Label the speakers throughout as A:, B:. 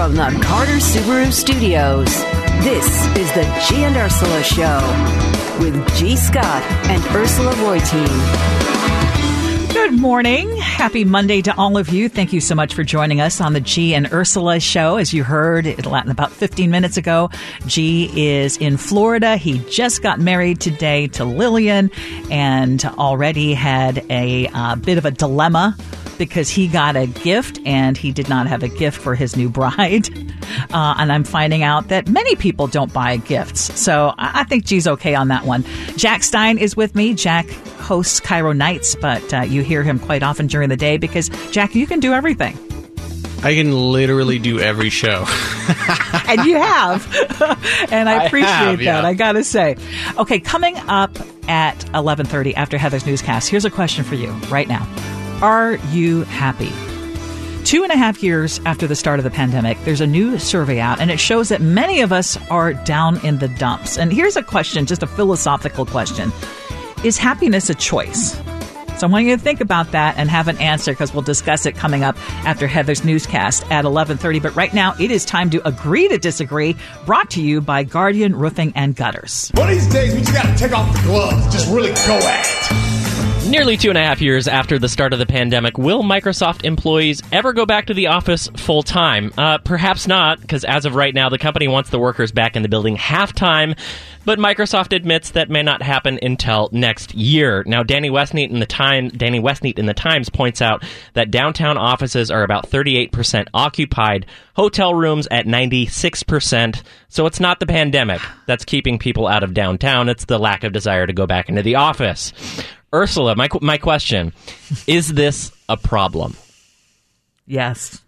A: from the Carter Subaru Studios, this is the G and Ursula Show with G. Scott and Ursula Reutin.
B: Good morning. Happy Monday to all of you. Thank you so much for joining us on the G and Ursula Show. As you heard about 15 minutes ago, G is in Florida. He just got married today to Lillian and already had a bit of a dilemma because he got a gift and he did not have a gift for his new bride. And I'm finding out that many people don't buy gifts. So I think G's okay on that one. Jack Stein is with me. Jack hosts Cairo Nights, but you hear him quite often during the day because, Jack, you can do everything.
C: I can literally do every show.
B: And you have. And I appreciate that,
C: yeah.
B: I got to say. Okay, coming up at 11:30 after Heather's newscast, here's a question for you right now. Are you happy? 2.5 years after the start of the pandemic, there's a new survey out, and it shows that many of us are down in the dumps. And here's a question, just a philosophical question. Is happiness a choice? So I want you to think about that and have an answer because we'll discuss it coming up after Heather's newscast at 11:30. But right now, it is time to agree to disagree, brought to you by Guardian Roofing and Gutters.
D: One of these days, we just got to take off the gloves and just really go at it.
E: Nearly 2.5 years after the start of the pandemic, will Microsoft employees ever go back to the office full-time? Perhaps not, because as of right now, the company wants the workers back in the building half-time, but Microsoft admits that may not happen until next year. Now, Danny Westneat in the Times points out that downtown offices are about 38% occupied, hotel rooms at 96%, so it's not the pandemic that's keeping people out of downtown, it's the lack of desire to go back into the office. Ursula, my question, is this a problem?
B: Yes.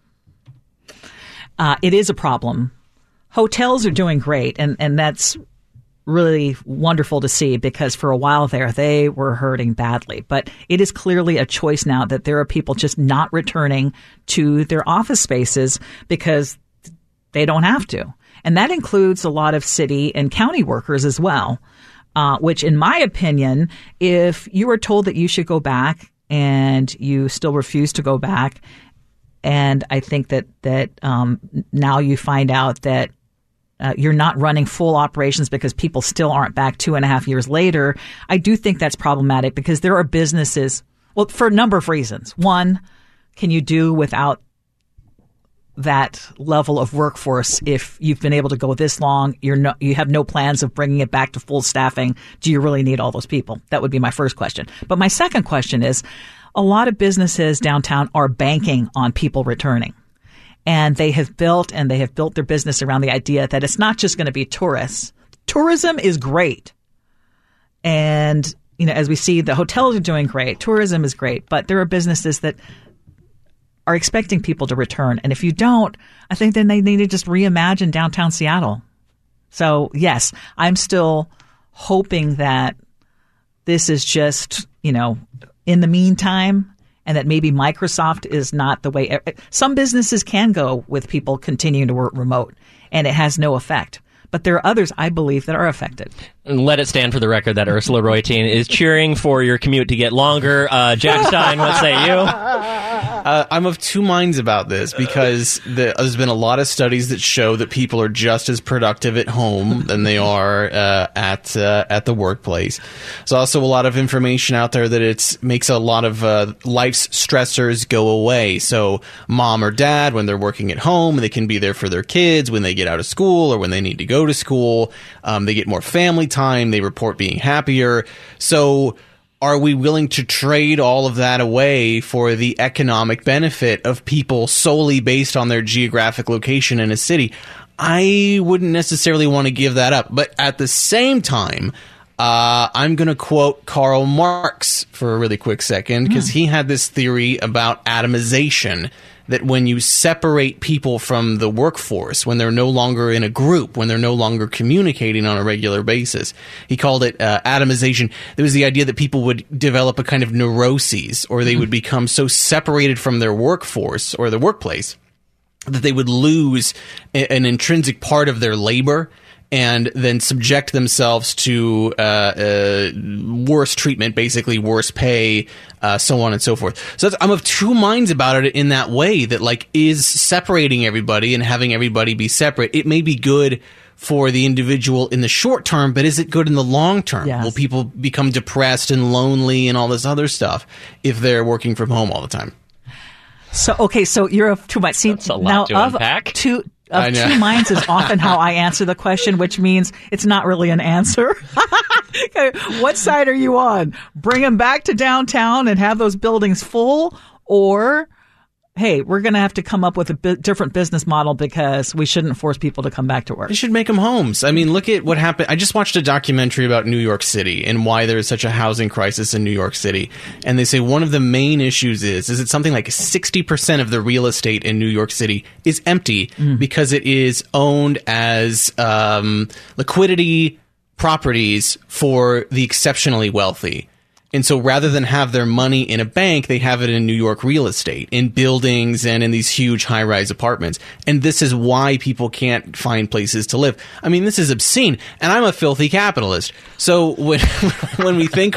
B: It is a problem. Hotels are doing great, and that's really wonderful to see because for a while there, they were hurting badly. But it is clearly a choice now that there are people just not returning to their office spaces because they don't have to. And that includes a lot of city and county workers as well. Which, in my opinion, if you were told that you should go back and you still refuse to go back, and I think that now you find out that you're not running full operations because people still aren't back 2.5 years later, I do think that's problematic because there are businesses, well, for a number of reasons. One, can you do without that level of workforce if you've been able to go this long? You have no plans of bringing it back to full staffing. Do you really need all those people? That would be my first question. But my second question is, a lot of businesses downtown are banking on people returning. And they have built their business around the idea that it's not just going to be tourists. Tourism is great. And, as we see, the hotels are doing great. Tourism is great. But there are businesses that are expecting people to return. And if you don't, I think then they need to just reimagine downtown Seattle. So, yes, I'm still hoping that this is just, in the meantime, and that maybe Microsoft is not the way. Some businesses can go with people continuing to work remote, and it has no effect. But there are others, I believe, that are affected.
E: And let it stand for the record that Ursula Reutin is cheering for your commute to get longer. Jack Stein, what say you?
C: I'm of two minds about this because there's been a lot of studies that show that people are just as productive at home than they are at the workplace. There's also a lot of information out there that it makes a lot of life's stressors go away. So mom or dad, when they're working at home, they can be there for their kids when they get out of school or when they need to go to school. They get more family time. They report being happier. So are we willing to trade all of that away for the economic benefit of people solely based on their geographic location in a city? I wouldn't necessarily want to give that up. But at the same time, I'm going to quote Karl Marx for a really quick second because he had this theory about atomization, that when you separate people from the workforce, when they're no longer in a group, when they're no longer communicating on a regular basis, he called it atomization. There was the idea that people would develop a kind of neuroses, or they would become so separated from their workforce or the workplace that they would lose an intrinsic part of their labor and then subject themselves to worse treatment, basically worse pay, so on and so forth. So I'm of two minds about it in that way, that like, is separating everybody and having everybody be separate, it may be good for the individual in the short term, but is it good in the long term?
B: Yes.
C: Will people become depressed and lonely and all this other stuff if they're working from home all the time?
B: So, okay, so you're of two minds. See,
E: That's a lot
B: now
E: to unpack.
B: Two minds is often how I answer the question, which means it's not really an answer. Okay, what side are you on? Bring them back to downtown and have those buildings full, or hey, we're going to have to come up with a different business model because we shouldn't force people to come back to work.
C: They should make them homes. I mean, look at what happened. I just watched a documentary about New York City and why there is such a housing crisis in New York City. And they say one of the main issues is it's something like 60% of the real estate in New York City is empty because it is owned as liquidity properties for the exceptionally wealthy. And so rather than have their money in a bank, they have it in New York real estate, in buildings and in these huge high-rise apartments. And this is why people can't find places to live. I mean, this is obscene. And I'm a filthy capitalist. So when we think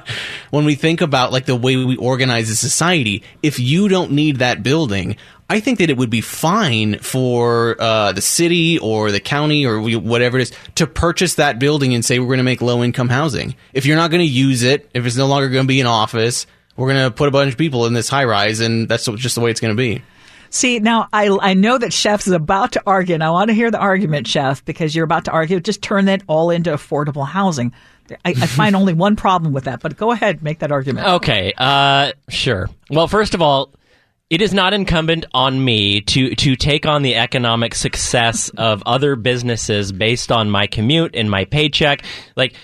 C: about like the way we organize a society, if you don't need that building, I think that it would be fine for the city or the county or whatever it is to purchase that building and say we're going to make low-income housing. If you're not going to use it, if it's no longer going to be an office, we're going to put a bunch of people in this high-rise, and that's just the way it's going to be.
B: See, now I know that Chef is about to argue, and I want to hear the argument, Chef, because you're about to argue. Just turn that all into affordable housing. I find only one problem with that, but go ahead, make that argument.
E: Okay, sure. Well, first of all, it is not incumbent on me to take on the economic success of other businesses based on my commute and my paycheck. Like,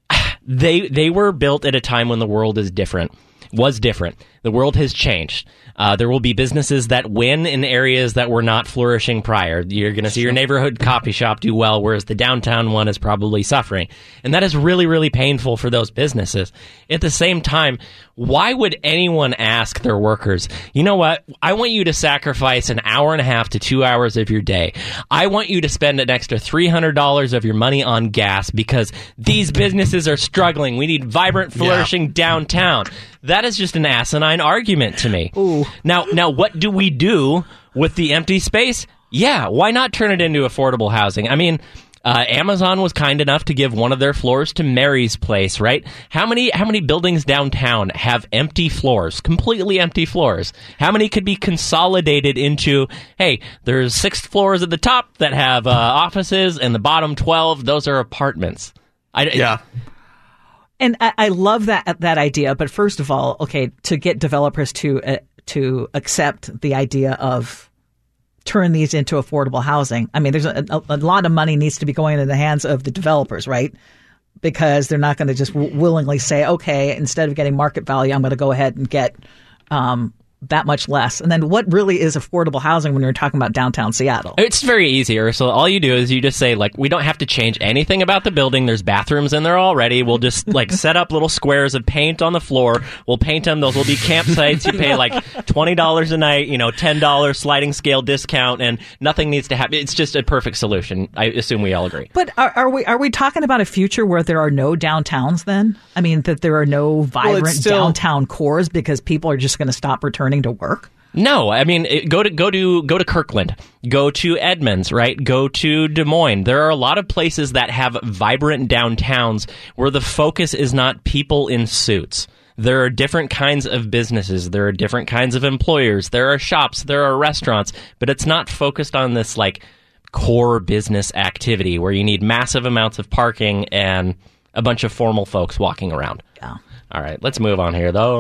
E: they were built at a time when the world was different. The world has changed. There will be businesses that win in areas that were not flourishing prior. You're going to see your neighborhood coffee shop do well, whereas the downtown one is probably suffering. And that is really, really painful for those businesses. At the same time, why would anyone ask their workers, you know what, I want you to sacrifice an hour and a half to 2 hours of your day. I want you to spend an extra $300 of your money on gas because these businesses are struggling. We need vibrant, flourishing downtown. That is just an asinine argument to me.
B: Ooh.
E: Now, what do we do with the empty space? Yeah, why not turn it into affordable housing? I mean, Amazon was kind enough to give one of their floors to Mary's Place, right? How many buildings downtown have empty floors, completely empty floors? How many could be consolidated into, hey, there's 6 floors at the top that have offices, and the bottom 12, those are apartments.
C: Yeah.
B: And I love that idea, but first of all, okay, to get developers to accept the idea of turn these into affordable housing. I mean, there's a lot of money needs to be going into the hands of the developers, right? Because they're not going to just willingly say, okay, instead of getting market value, I'm going to go ahead and get that much less. And then what really is affordable housing when you're talking about downtown Seattle?
E: It's very easy, Ursula. All you do is you just say, like, we don't have to change anything about the building. There's bathrooms in there already. We'll just, like, set up little squares of paint on the floor. We'll paint them. Those will be campsites. You pay, like, $20 a night, $10 sliding scale discount, and nothing needs to happen. It's just a perfect solution. I assume we all agree.
B: But are we talking about a future where there are no downtowns then? I mean, that there are no vibrant downtown cores because people are just going to stop returning to work?
E: No, I mean, go to Kirkland, go to Edmonds, right? Go to Des Moines. There are a lot of places that have vibrant downtowns where the focus is not people in suits. There are different kinds of businesses. There are different kinds of employers. There are shops. There are restaurants. But it's not focused on this, like, core business activity where you need massive amounts of parking and a bunch of formal folks walking around.
B: Yeah.
E: All right, let's move on here, though.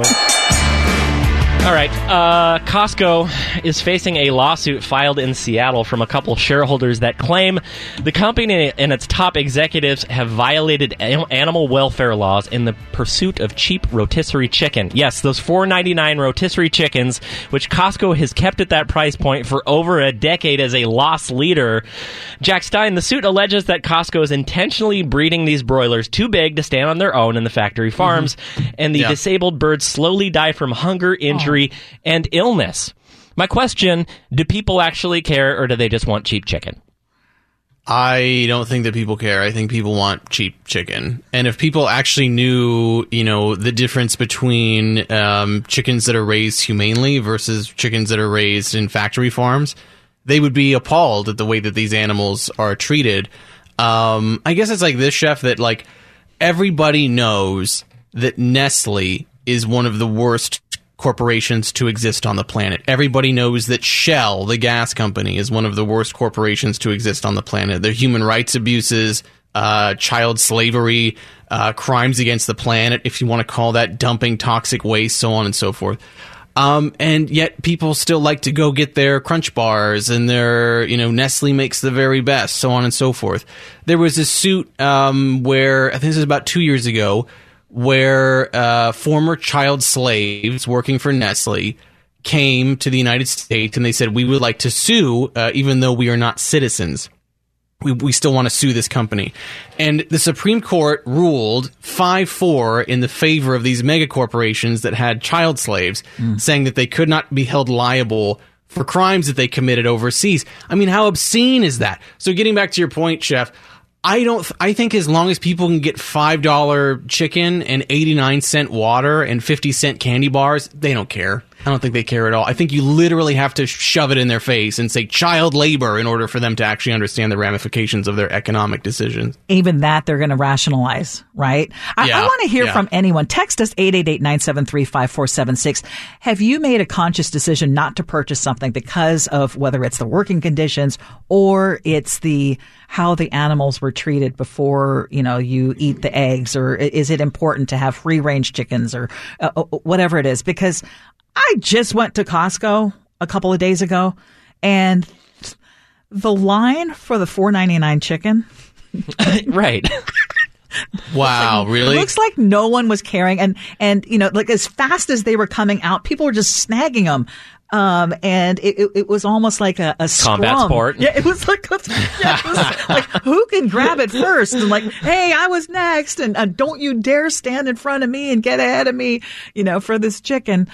E: All right, Costco is facing a lawsuit filed in Seattle from a couple shareholders that claim the company and its top executives have violated animal welfare laws in the pursuit of cheap rotisserie chicken. Yes, those $4.99 rotisserie chickens, which Costco has kept at that price point for over a decade as a loss leader. Jack Stein, the suit alleges that Costco is intentionally breeding these broilers too big to stand on their own in the factory farms, and the disabled birds slowly die from hunger, injury, and illness. My question, do people actually care, or do they just want cheap chicken?
C: I don't think that people care. I think people want cheap chicken. And if people actually knew, the difference between chickens that are raised humanely versus chickens that are raised in factory farms, they would be appalled at the way that these animals are treated. I guess it's like this, Chef, that like everybody knows that Nestle is one of the worst corporations to exist on the planet. Everybody knows that Shell, the gas company, is one of the worst corporations to exist on the planet. Their human rights abuses, child slavery, crimes against the planet, if you want to call that, dumping toxic waste, so on and so forth. And yet people still like to go get their Crunch Bars and their, Nestle makes the very best, so on and so forth. There was a suit where, I think this was about 2 years ago, where former child slaves working for Nestle came to the United States and they said, we would like to sue, even though we are not citizens. We still want to sue this company. And the Supreme Court ruled 5-4 in the favor of these mega corporations that had child slaves, saying that they could not be held liable for crimes that they committed overseas. I mean, how obscene is that? So getting back to your point, Chef, I think as long as people can get $5 chicken and 89-cent water and 50-cent candy bars, they don't care. I don't think they care at all. I think you literally have to shove it in their face and say child labor in order for them to actually understand the ramifications of their economic decisions.
B: Even that they're going to rationalize, right? I want to hear from anyone. Text us 888-973-5476. Have you made a conscious decision not to purchase something because of whether it's the working conditions or it's how the animals were treated before, you eat the eggs, or is it important to have free-range chickens or whatever it is? Because I just went to Costco a couple of days ago, and the line for the $4.99 chicken.
E: Right.
C: Wow, really?
B: It looks like no one was caring. And like as fast as they were coming out, people were just snagging them. And it was almost like a
E: combat
B: scrum.
E: sport.
B: Yeah, it was like, it was like who can grab it first? And like, hey, I was next. And don't you dare stand in front of me and get ahead of me, for this chicken.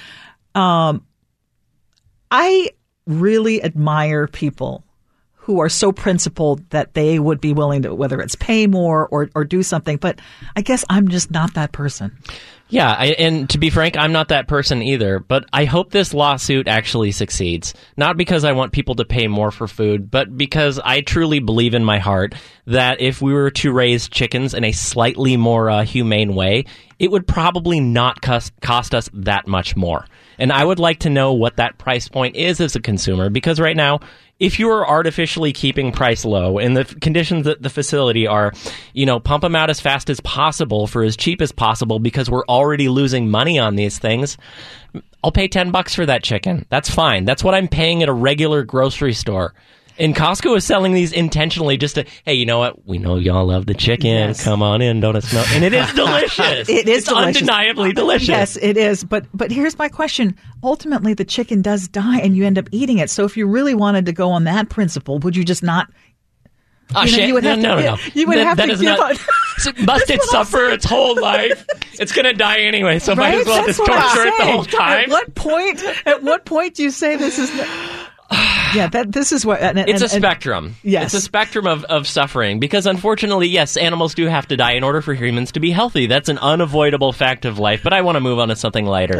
B: I really admire people who are so principled that they would be willing to, whether it's pay more or do something. But I guess I'm just not that person.
E: Yeah, and to be frank, I'm not that person either, but I hope this lawsuit actually succeeds. Not because I want people to pay more for food, but because I truly believe in my heart that if we were to raise chickens in a slightly more humane way, it would probably not cost us that much more. And I would like to know what that price point is as a consumer, because right now, if you are artificially keeping price low and the conditions that the facility are, pump them out as fast as possible for as cheap as possible because we're already losing money on these things, I'll pay $10 for that chicken. That's fine. That's what I'm paying at a regular grocery store. And Costco is selling these intentionally just to, hey, you know what? We know y'all love the chicken. Yes. Come on in. Don't it smell? And it is delicious.
B: It's delicious.
E: Undeniably delicious.
B: Yes, it is. But here's my question. Ultimately, the chicken does die and you end up eating it. So if you really wanted to go on that principle, would you just not?
E: You would have
B: no. You would have to give up.
E: Must it suffer its whole life? It's going to die anyway, so might as well just torture it the whole time.
B: At what point do you say this is... Yeah, this is what...
E: It's a spectrum.
B: Yes.
E: It's a spectrum of suffering, because unfortunately, yes, animals do have to die in order for humans to be healthy. That's an unavoidable fact of life, but I want to move on to something lighter.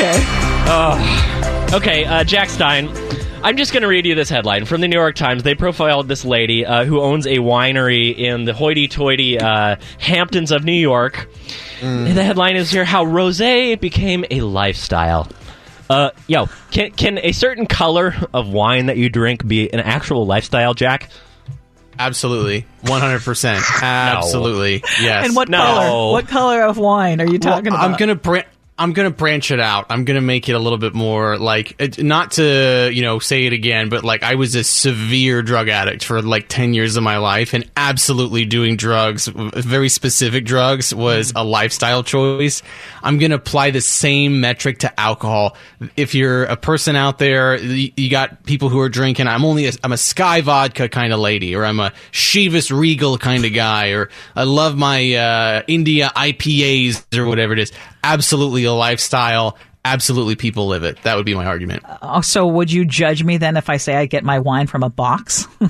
B: Okay.
E: Okay, Jack Stein, I'm just going to read you this headline from the New York Times. They profiled this lady who owns a winery in the hoity-toity Hamptons of New York. The headline is here, How Rosé Became a Lifestyle. Can a certain color of wine that you drink be an actual lifestyle, Jack?
C: Absolutely. 100%. Absolutely. Yes.
B: And what color? What color of wine are you talking about?
C: I'm going to branch it out. I'm going to make it a little bit more like, not to, say it again, but like I was a severe drug addict for like 10 years of my life, and absolutely doing drugs, very specific drugs, was a lifestyle choice. I'm going to apply the same metric to alcohol. If you're a person out there, you got people who are drinking, I'm a Sky Vodka kind of lady, or I'm a Chivas Regal kind of guy, or I love my India IPAs or whatever it is. Absolutely a lifestyle. Absolutely people live it. That would be my argument.
B: So would you judge me then if I say I get my wine from a box?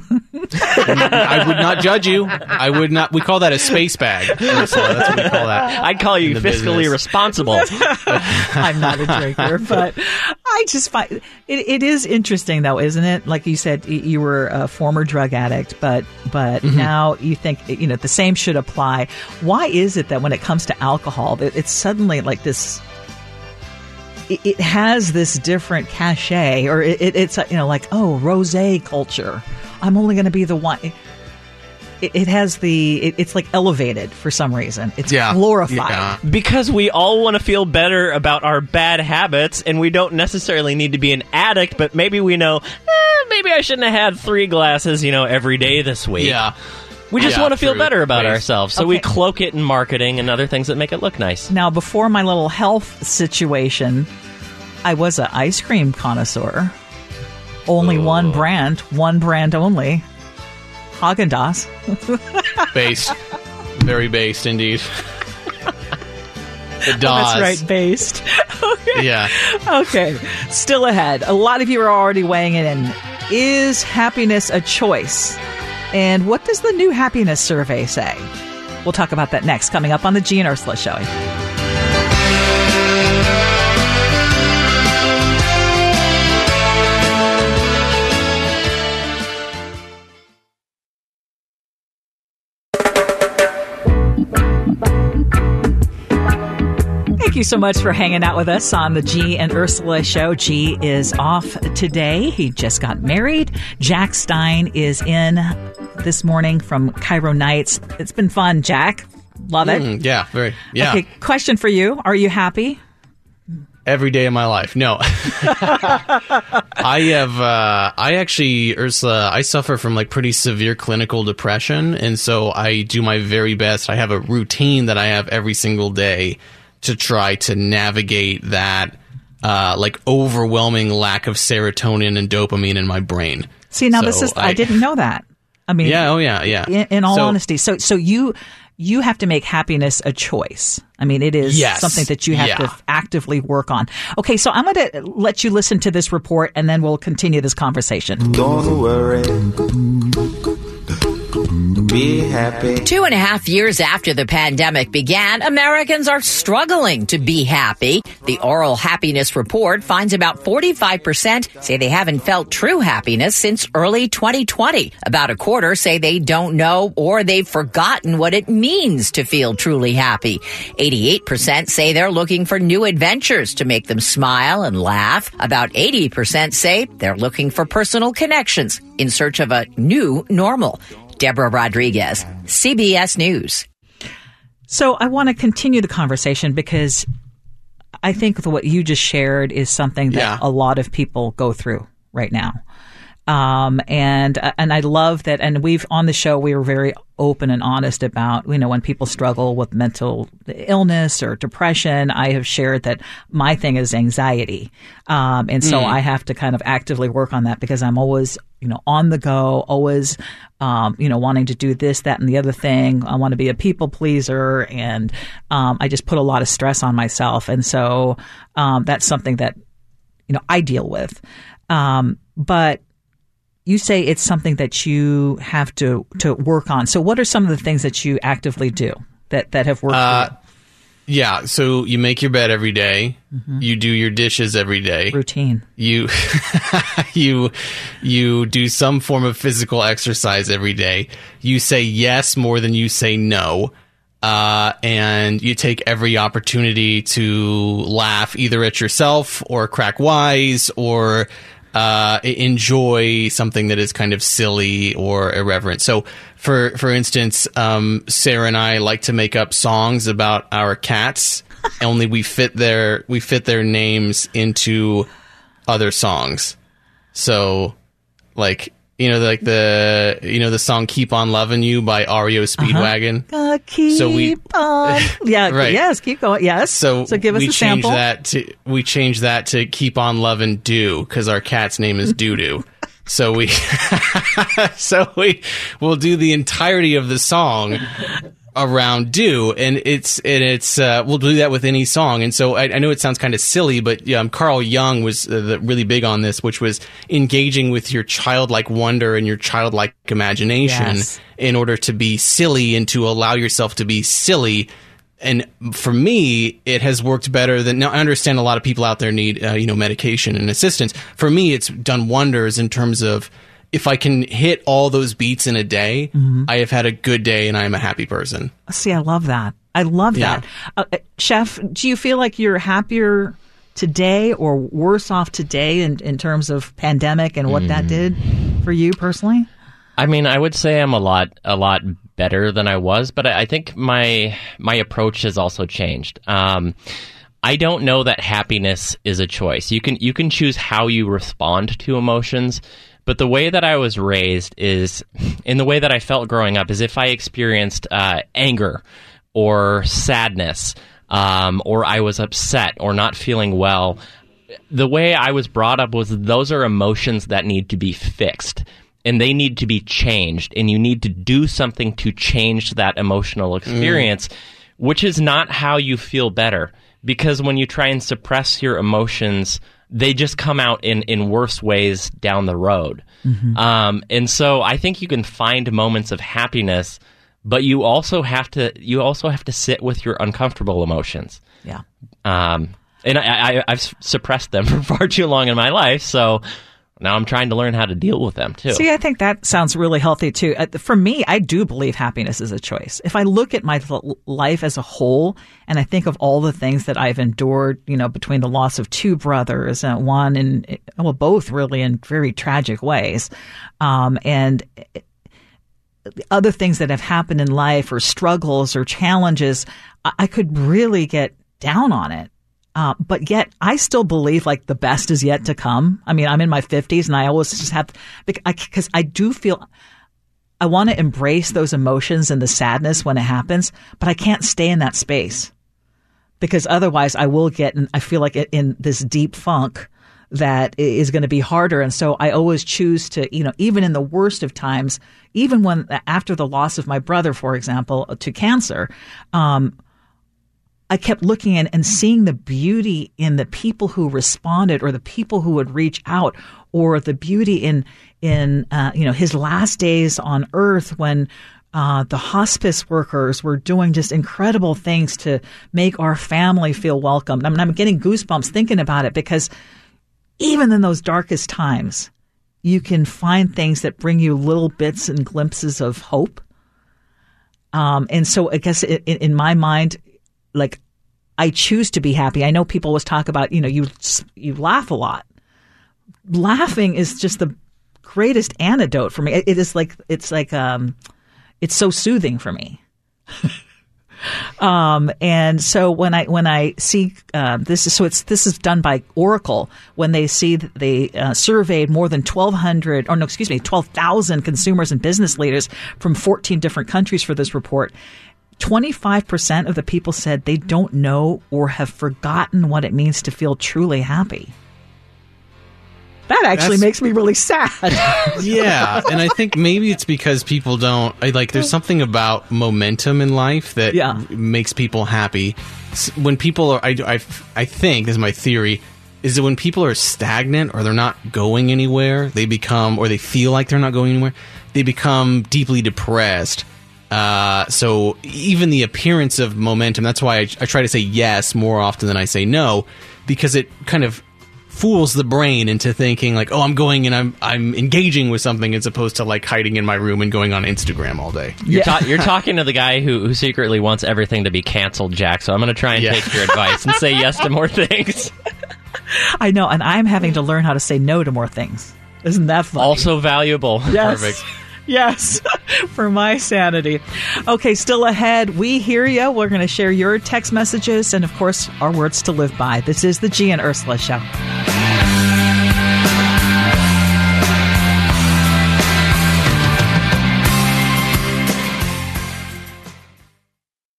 C: I would not judge you. I would not. We call that a space bag. Ursula. That's what we call that.
E: I'd call you fiscally responsible.
B: I'm not a drinker, but I just find it is interesting, though, isn't it? Like you said, you were a former drug addict, but now you think the same should apply. Why is it that when it comes to alcohol, it's suddenly like this? It has this different cachet, or it's like, oh, rosé culture. I'm only going to be the one. It has it's like elevated for some reason. It's glorified.
C: Yeah.
E: Because we all want to feel better about our bad habits, and we don't necessarily need to be an addict, but maybe we know, maybe I shouldn't have had 3 glasses, every day this week.
C: Yeah.
E: We just want to feel better about
C: Right.
E: ourselves, so we cloak it in marketing and other things that make it look nice.
B: Now, before my little health situation, I was an ice cream connoisseur. Only one brand only. Haagen-Dazs.
C: Based. Very based, indeed. The DAWs.
B: That's right, based. Okay.
C: Yeah.
B: Okay, still ahead. A lot of you are already weighing it in. Is happiness a choice? And what does the new happiness survey say? We'll talk about that next, coming up on the G and Ursula Show. Thank you so much for hanging out with us on the G and Ursula Show. G is off today. He just got married. Jack Stein is in this morning from Cairo Nights. It's been fun, Jack. Love it.
C: Yeah, very. Yeah.
B: Okay, question for you. Are you happy?
C: Every day of my life. No. Ursula, I suffer from like pretty severe clinical depression. And so I do my very best. I have a routine that I have every single day to try to navigate that like overwhelming lack of serotonin and dopamine in my brain.
B: See, now I didn't know that. I mean,
C: yeah.
B: In all honesty, so you have to make happiness a choice. I mean, it is something that you have to actively work on. Okay, so I'm going to let you listen to this report, and then we'll continue this conversation.
F: Don't worry. Be happy.
G: 2.5 years after the pandemic began, Americans are struggling to be happy. The Oral Happiness Report finds about 45% say they haven't felt true happiness since early 2020. About a quarter say they don't know or they've forgotten what it means to feel truly happy. 88% say they're looking for new adventures to make them smile and laugh. About 80% say they're looking for personal connections in search of a new normal. Deborah Rodriguez, CBS News.
B: So I want to continue the conversation because I think what you just shared is something that a lot of people go through right now. And I love that. And we've on the show, we were very open and honest about, when people struggle with mental illness or depression. I have shared that my thing is anxiety. And so I have to kind of actively work on that because I'm always, on the go, always, wanting to do this, that, and the other thing. I want to be a people pleaser. And, I just put a lot of stress on myself. And so, that's something that, I deal with. But you say it's something that you have to work on. So what are some of the things that you actively do that have worked for you?
C: Yeah, so you make your bed every day. Mm-hmm. You do your dishes every day.
B: Routine.
C: You do some form of physical exercise every day. You say yes more than you say no. And you take every opportunity to laugh either at yourself or crack wise or enjoy something that is kind of silly or irreverent. So, for instance, Sarah and I like to make up songs about our cats. Only we fit their names into other songs. So, like the song "Keep on Loving You" by REO Speedwagon.
B: Keep on. Yeah.
C: Right.
B: Yes. Keep going. Yes. So give us a sample.
C: We changed that to "Keep on Loving Do" because our cat's name is Doo-Doo. So we'll do the entirety of the song around do, and it's we'll do that with any song. And so I know it sounds kind of silly, but Carl Jung was really big on this, which was engaging with your childlike wonder and your childlike imagination in order to be silly and to allow yourself to be silly. And for me, it has worked better than. Now, I understand a lot of people out there need medication and assistance. For me, it's done wonders in terms of, if I can hit all those beats in a day, I have had a good day and I am a happy person.
B: See, I love that. I love that. Chef, do you feel like you're happier today or worse off today in terms of pandemic and what that did for you personally?
E: I mean, I would say I'm a lot better than I was, but I think my approach has also changed. I don't know that happiness is a choice. You can choose how you respond to emotions. But the way that I was raised is, in the way that I felt growing up, is if I experienced anger or sadness, or I was upset or not feeling well, the way I was brought up was those are emotions that need to be fixed. And they need to be changed. And you need to do something to change that emotional experience, which is not how you feel better. Because when you try and suppress your emotions, they just come out in worse ways down the road. And so I think you can find moments of happiness, but you also have to sit with your uncomfortable emotions.
B: Yeah.
E: And I've suppressed them for far too long in my life, so now I'm trying to learn how to deal with them, too.
B: See, I think that sounds really healthy, too. For me, I do believe happiness is a choice. If I look at my life as a whole and I think of all the things that I've endured, between the loss of two brothers, both really in very tragic ways, and other things that have happened in life or struggles or challenges, I could really get down on it. But yet I still believe like the best is yet to come. I mean, I'm in my 50s and I always just have, because I do feel I want to embrace those emotions and the sadness when it happens, but I can't stay in that space because otherwise I will get, I feel like in this deep funk that is going to be harder. And so I always choose to, even in the worst of times, even after the loss of my brother, for example, to cancer, I kept looking and seeing the beauty in the people who responded or the people who would reach out, or the beauty in his last days on earth when the hospice workers were doing just incredible things to make our family feel welcome. I mean, I'm getting goosebumps thinking about it because even in those darkest times, you can find things that bring you little bits and glimpses of hope. And so I guess in my mind, like, I choose to be happy. I know people always talk about, you laugh a lot. Laughing is just the greatest antidote for me. It's so soothing for me. And so when I see this is done by Oracle. When they see they surveyed more than 12,000 consumers and business leaders from 14 different countries for this report. 25% of the people said they don't know or have forgotten what it means to feel truly happy. That actually makes me really sad.
C: Yeah, and I think maybe it's because people don't there's something about momentum in life that makes people happy. When people are, I think, this is my theory, is that when people are stagnant or they're not going anywhere, they feel like they're not going anywhere, they become deeply depressed. So even the appearance of momentum, that's why I try to say yes more often than I say no, because it kind of fools the brain into thinking like, oh, I'm going and I'm engaging with something, as opposed to like hiding in my room and going on Instagram all day.
E: You're talking to the guy who secretly wants everything to be canceled, Jack, so I'm going to try and take your advice and say yes to more things.
B: I know, and I'm having to learn how to say no to more things. Isn't that funny?
E: Also valuable.
B: Yes.
E: Perfect.
B: Yes, for my sanity. Okay, still ahead. We hear you. We're going to share your text messages and, of course, our words to live by. This is the G and Ursula Show.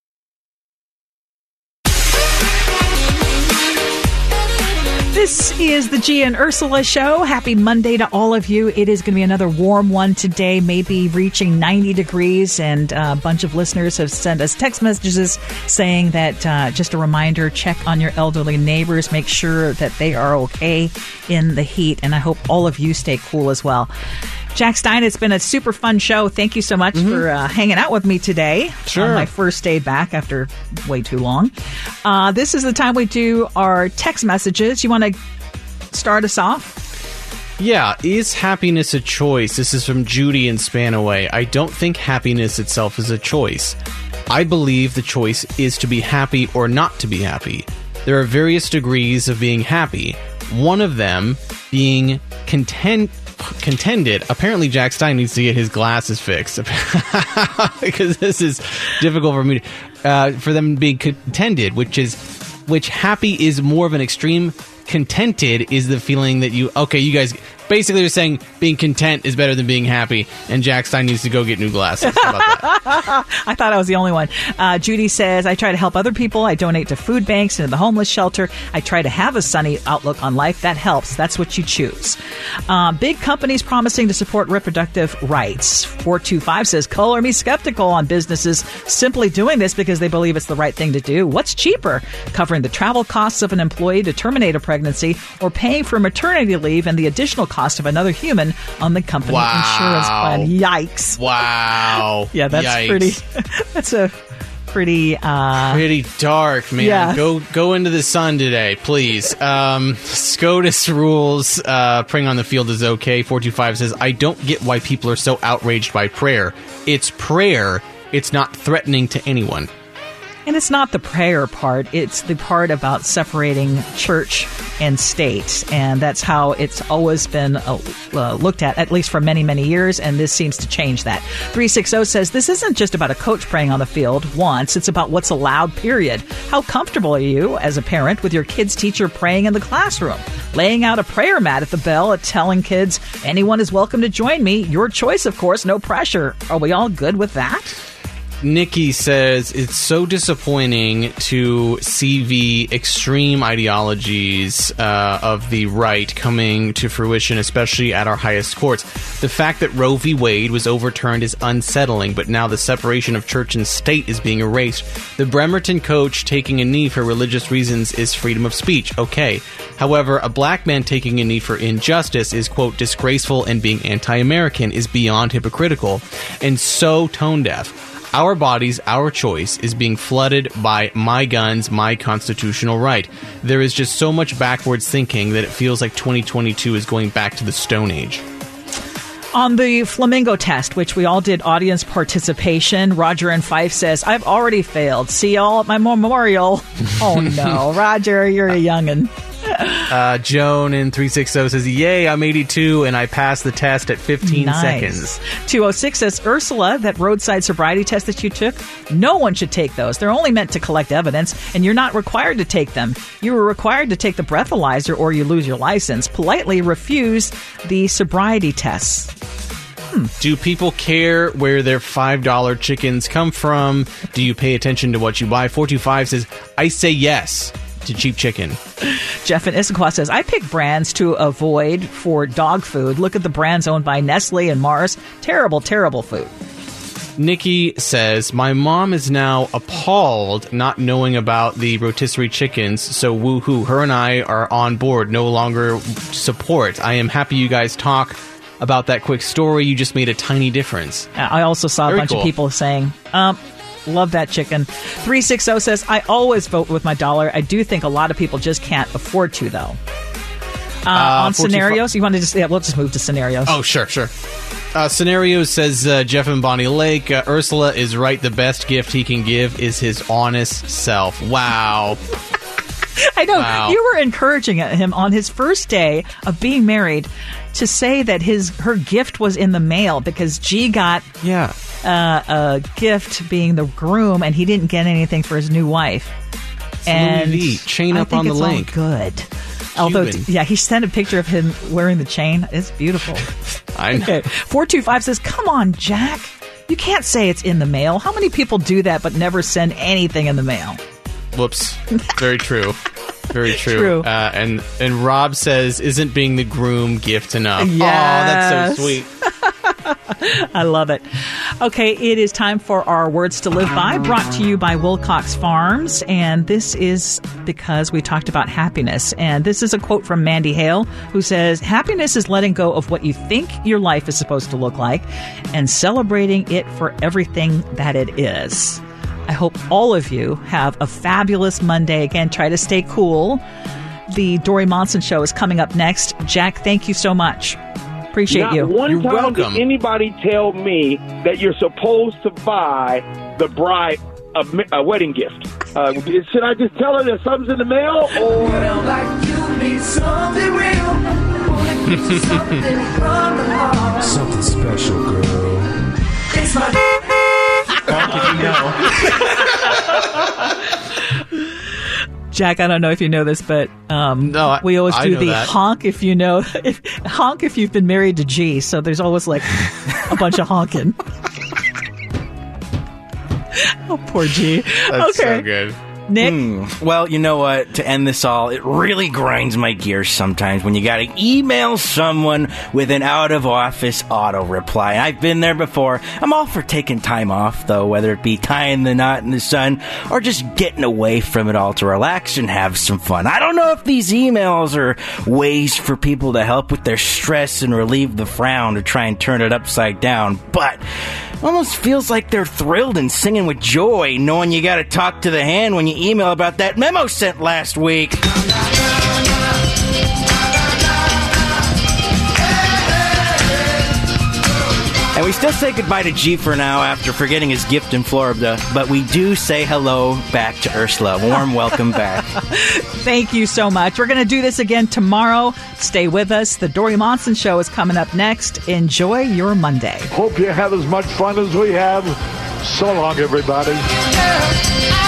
B: This is is the G and Ursula Show. Happy Monday to all of you. It is going to be another warm one today, maybe reaching 90 degrees. And a bunch of listeners have sent us text messages saying that just a reminder, check on your elderly neighbors. Make sure that they are okay in the heat. And I hope all of you stay cool as well. Jack Stein, it's been a super fun show. Thank you so much for hanging out with me today.
C: Sure.
B: On my first day back after way too long. This is the time we do our text messages. You want to start us off?
C: Yeah, is happiness a choice? This is from Judy in Spanaway. I don't think happiness itself is a choice. I believe the choice is to be happy or not to be happy. There are various degrees of being happy. One of them being contended. Apparently Jack Stein needs to get his glasses fixed because this is difficult for me for them being contented, which happy is more of an extreme. Contented is the feeling that you guys basically are saying being content is better than being happy, and Jack Stein needs to go get new glasses. How about that?
B: I thought I was the only one. Judy says, I try to help other people. I donate to food banks and to the homeless shelter. I try to have a sunny outlook on life. That helps. That's what you choose. Big companies promising to support reproductive rights. 425 says, color me skeptical on businesses simply doing this because they believe it's the right thing to do. What's cheaper? Covering the travel costs of an employee to terminate a pregnancy or paying for maternity leave and the additional cost of another human on the company insurance plan. Yikes.
C: Wow.
B: Yeah, that's
C: Yikes.
B: that's a pretty
C: dark, man.
B: Yeah.
C: Go into the sun today, please. SCOTUS rules praying on the field is okay. 425 says, I don't get why people are so outraged by prayer. It's prayer. It's not threatening to anyone.
B: And it's not the prayer part, it's the part about separating church and state. And that's how it's always been looked at least for many, many years. And this seems to change that. 360 says, this isn't just about a coach praying on the field once. It's about what's allowed, period. How comfortable are you as a parent with your kid's teacher praying in the classroom? Laying out a prayer mat at the bell, telling kids, anyone is welcome to join me. Your choice, of course, no pressure. Are we all good with that?
C: Nikki says, it's so disappointing to see the extreme ideologies of the right coming to fruition, especially at our highest courts. The fact that Roe v. Wade was overturned is unsettling, but now the separation of church and state is being erased. The Bremerton coach taking a knee for religious reasons is freedom of speech. Okay. However, a black man taking a knee for injustice is, quote, disgraceful, and being anti-American is beyond hypocritical and so tone-deaf. Our bodies, our choice, is being flooded by my guns, my constitutional right. There is just so much backwards thinking that it feels like 2022 is going back to the Stone Age.
B: On the Flamingo test, which we all did audience participation, Roger in Fife says, I've already failed. See y'all at my memorial. Oh, no. Roger, you're a youngin'.
C: Joan in 360 says, yay, I'm 82 and I passed the test at 15 seconds.
B: 206 says, Ursula, that roadside sobriety test that you took, no one should take those. They're only meant to collect evidence, and you're not required to take them. You were required to take the breathalyzer or you lose your license. Politely refuse the sobriety tests.
C: Do people care where their $5 chickens come from? Do you pay attention to what you buy? 425 says, I say yes to cheap chicken.
B: Jeff in Issaquah says, I pick brands to avoid for dog food. Look at the brands owned by Nestle and Mars. Terrible, terrible food.
C: Nikki says, my mom is now appalled not knowing about the rotisserie chickens, so woohoo, her and I are on board, no longer support. I am happy you guys talk about that quick story. You just made a tiny difference.
B: I also saw a bunch of people saying, love that chicken. 360 says, I always vote with my dollar. I do think a lot of people just can't afford to, though. On scenarios, you want to just, we'll just move to scenarios.
C: Oh, sure. Scenarios says, Jeff and Bonnie Lake, Ursula is right. The best gift he can give is his honest self. Wow.
B: I know.
C: Wow.
B: You were encouraging him on his first day of being married to say that her gift was in the mail because G got a gift being the groom, and he didn't get anything for his new wife.
C: And Louis V, chain up on the link.
B: Good. Although, he sent a picture of him wearing the chain. It's beautiful.
C: I know.
B: Okay. 425 says, come on, Jack. You can't say it's in the mail. How many people do that but never send anything in the mail?
C: Whoops. Very true. Very true.
B: True.
C: And Rob says, "Isn't being the groom gift enough?"
B: Yes.
C: Oh, that's so sweet.
B: I love it. Okay, it is time for our Words to Live By, brought to you by Wilcox Farms. And this is because we talked about happiness. And this is a quote from Mandy Hale, who says, "Happiness is letting go of what you think your life is supposed to look like and celebrating it for everything that it is." I hope all of you have a fabulous Monday. Again, try to stay cool. The Dory Monson Show is coming up next. Jack, thank you so much. Appreciate
H: Not
B: you.
H: one
C: You're
H: time
C: welcome.
H: did anybody tell me that you're supposed to buy the bride a wedding gift. Should I just tell her that something's in the mail? Or
I: Something special, girl.
J: It's my
B: Jack, I don't know if you know this, but
C: No,
B: we always
C: I
B: do
C: know
B: the
C: that.
B: honk if you know, honk if you've been married to G. So there's always like a bunch of honking. Oh, poor G.
C: That's
B: okay,
C: so good.
B: Nick.
K: Well, you know what? To end this all, it really grinds my gears sometimes when you got to email someone with an out-of-office auto-reply. I've been there before. I'm all for taking time off, though, whether it be tying the knot in the sun or just getting away from it all to relax and have some fun. I don't know if these emails are ways for people to help with their stress and relieve the frown or try and turn it upside down, but almost feels like they're thrilled and singing with joy knowing you got to talk to the hand when you email about that memo sent last week. And we still say goodbye to G for now after forgetting his gift in Florida, but we do say hello back to Ursula. Warm welcome back.
B: Thank you so much. We're going to do this again tomorrow. Stay with us. The Dory Monson Show is coming up next. Enjoy your Monday.
D: Hope you have as much fun as we have. So long, everybody.